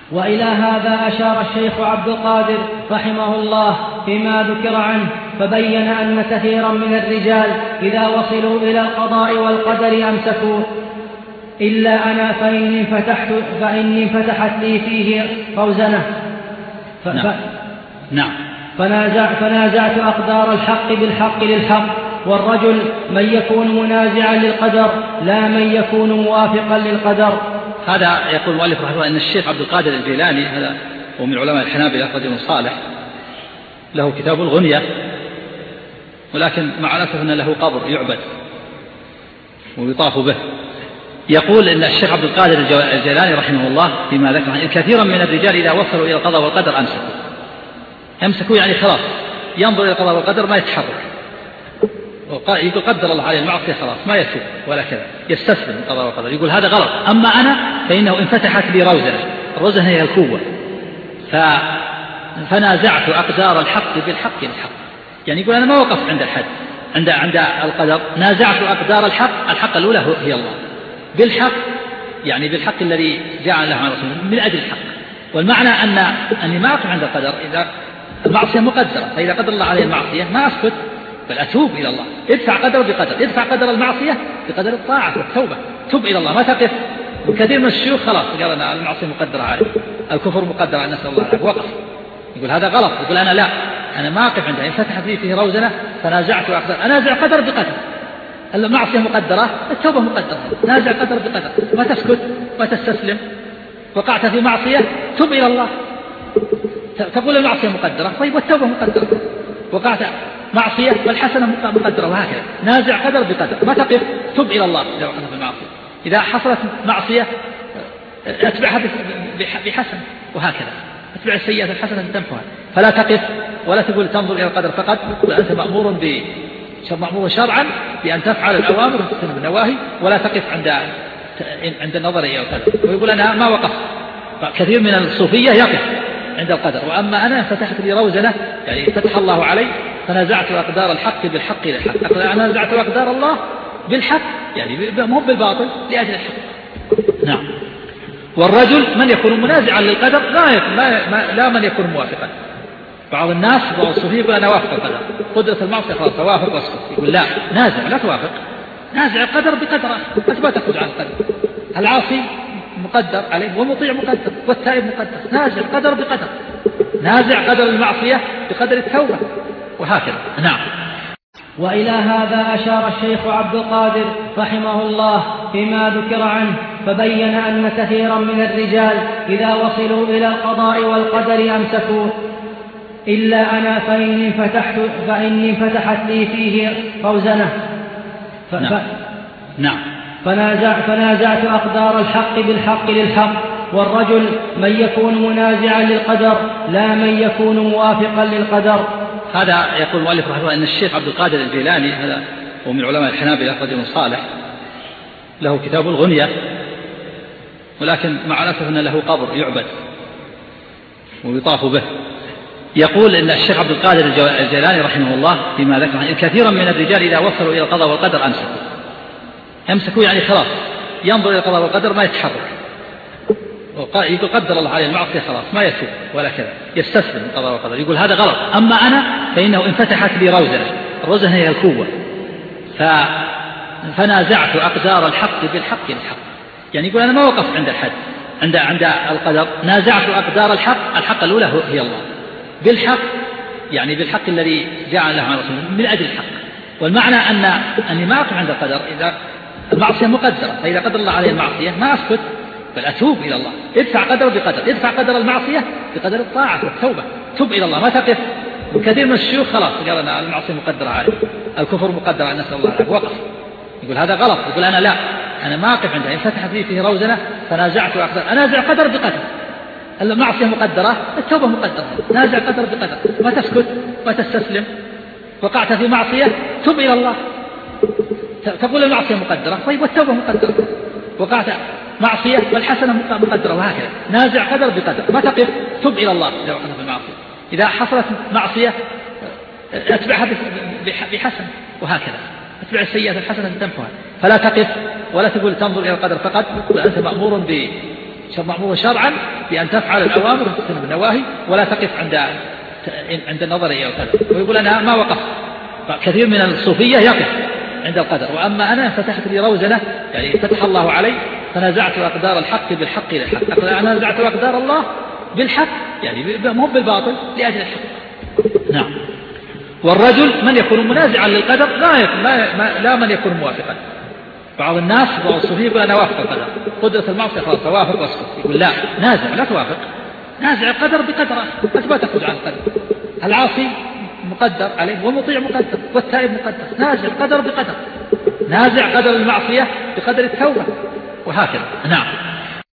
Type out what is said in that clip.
وإلى هذا أشار الشيخ عبد القادر رحمه الله فيما ذكر عنه، فبين أن كثيرا من الرجال إذا وصلوا إلى القضاء والقدر أمسكوا، إلا أنا فإني فتحت لي فيه روزنة. نعم. فنازعت أقدار الحق بالحق للحق، والرجل من يكون منازعا للقدر لا من يكون موافقا للقدر. هذا يقول المؤلف رحمه الله أن الشيخ عبد القادر الجيلاني، هذا هو من علماء الحنابلة رجل صالح، له كتاب الغنية، ولكن مع الأسف أن له قبر يعبد ويطاف به. يقول أن الشيخ عبد القادر الجيلاني رحمه الله فيما ذكر كثيرا من الرجال إذا وصلوا إلى القضاء والقدر أمسكوا يعني خلاص ينظر إلى القضاء والقدر ما يتحرك، يقول قدر الله عليه المعصية خلاص ما يتوب ولا كذا، يستسلم القضاء والقدر، يقول هذا غلط. أما أنا فإنه انفتحت لي روزنة، الروزنة هي القوة، فنازعت أقدار الحق بالحق للحق، يعني يقول أنا ما وقفت عند الحد عند القدر، نازعت أقدار الحق الأولى هي الله بالحق، يعني بالحق الذي جاء له عن رسوله من أجل الحق. والمعنى أني ما أقف عند القدر، إذا المعصية مقدرة، فإذا قدر الله عليه المعصية ما أسكت بل أتوب إلى الله، ادفع قدر بقدر، ادفع قدر المعصية بقدر الطاعة والتوبة، توب إلى الله ما تقف. وكثير من الشيوخ خلاص قال أنا المعصية مقدرة عليه، الكفر مقدر على نسأل الله العافية، وقف، يقول هذا غلط، يقول أنا لا، أنا ما أقف عندها، إن فتحت لي فيه روزنة فنازعت أقدر، أنازع قدر بقدر، المعصية مقدرة، التوبة مقدرة، نازع قدر بقدر، ما تسكت ما تستسلم، وقعت في معصية توب إلى الله، تقول المعصية مقدرة، طيب والتوبة مقدرة، وقعت معصية والحسنة مقدرة، وهكذا نازع قدر بقدر، ما تقف، توب إلى الله إذا وقعت في المعصية، إذا حصلت معصية أتبعها بحسن، وهكذا أتبع السيئة الحسنة تمحوها، فلا تقف ولا تقول تنظر إلى القدر فقط، تقول أنت مأمور شرعا بأن تفعل الأوامر وتجتنب النواهي، ولا تقف عند النظر إلى القدر، ويقول أنا ما وقف. كثير من الصوفية يقف عند القدر، وأما أنا فتحت لي روزنة، يعني فتح الله علي فنزعت أقدار الحق بالحق للحق، أنا نزعت أقدار الله بالحق، يعني مو بالباطل، لأجل الحق. نعم. والرجل من يكون منازعا للقدر لا من يكون موافقا. بعض الناس بعض الصوفية يقول أنا وافق القدر، قدرة المعصية خلاص توافق واسكت، يقول لا، نازع لا توافق، نازع القدر بقدره، أنت ما تخرج عن القدر، العاصي مقدر عليه والمطيع مقدر والتائب مقدر، نازع قدر بقدر، نازع قدر المعصية بقدر التوبة، وهكذا. نعم. وإلى هذا أشار الشيخ عبد القادر رحمه الله فيما ذكر عنه، فبين أن كثيرا من الرجال إذا وصلوا إلى القضاء والقدر أمسكوا، إلا أنا فإني فتحت لي فيه روزنة. نعم. فنازعت أقدار الحق بالحق للحق، والرجل من يكون منازعا للقدر لا من يكون موافقا للقدر. هذا يقول المؤلف رحمه الله أن الشيخ عبد القادر الجيلاني، هذا هو من علماء الحنابلة رجل صالح، له كتاب الغنية، ولكن مع الأسف أن له قبر يعبد ويطاف به. يقول أن الشيخ عبد القادر الجيلاني رحمه الله فيما ذكر كثيرا من الرجال إذا وصلوا إلى القضاء والقدر أمسكوا يعني خلاص ينظر إلى القضاء والقدر ما يتحرك، يقول قدر الله عليه المعصية خلاص ما يتوب ولا كذا، يستسلم القضاء والقدر، يقول هذا غلط. أما أنا فإنه انفتحت لي روزنة، الروزنة هي القوة، فنازعت أقدار الحق بالحق للحق، يعني يقول أنا ما وقفت عند الحد عند القدر، نازعت أقدار الحق الأولى هي الله بالحق، يعني بالحق الذي جاء له عن رسوله من أجل الحق. والمعنى أني ما أقف عند القدر، إذا المعصية مقدرة، فإذا قدر الله عليه المعصية ما أسكت بل أتوب إلى الله، ادفع قدر بقدر، ادفع قدر المعصية بقدر الطاعة والتوبة، توب إلى الله ما تقف. وكثير من الشيوخ خلاص قال أنا المعصية مقدرة عليه، الكفر مقدر على نسأل الله العافية، وقف، يقول هذا غلط، يقول أنا لا، أنا ما أقف عندها، إن فتحت لي فيه روزنة فنازعت أقدر، أنازع قدر بقدر، المعصية مقدرة، التوبة مقدرة، نازع قدر بقدر، ما تسكت ما تستسلم، وقعت في معصية توب إلى الله، تقول المعصية مقدرة، طيب والتوبة مقدرة، وقعت معصية والحسنة مقدرة، وهكذا نازع قدر بقدر، ما تقف، توب إلى الله إذا وقعت في المعصية، إذا حصلت معصية أتبعها بحسن، وهكذا أتبع السيئة الحسنة تمحوها، فلا تقف ولا تقول تنظر إلى القدر فقط، تقول أنت مأمور مأمور شرعا بأن تفعل الأوامر وتجتنب النواهي ولا تقف عند النظر إلى القدر. ويقول أنا ما وقف. كثير من الصوفية يقف عند القدر، وأما أنا فتحت لي روزنة، يعني فتح الله علي فنزعت أقدار الحق بالحق إلى الحق. أنا نزعت أقدار الله بالحق، يعني مو بالباطل، لأجل الحق. نعم. والرجل من يكون منازعا للقدر لا من يكون موافقا. بعض الناس بعض الصوفية يقول أنا وافق القدر، قدرة المعصية خلاص توافق واسكت. يقول لا، نازع، لا توافق، نازع القدر بقدره، أنت ما تخرج عن القدر. العاصي مقدر عليه والمطيع مقدر والتائب مقدر، نازع القدر بقدر، نازع قدر المعصية بقدر التوبة، وهكذا. نعم.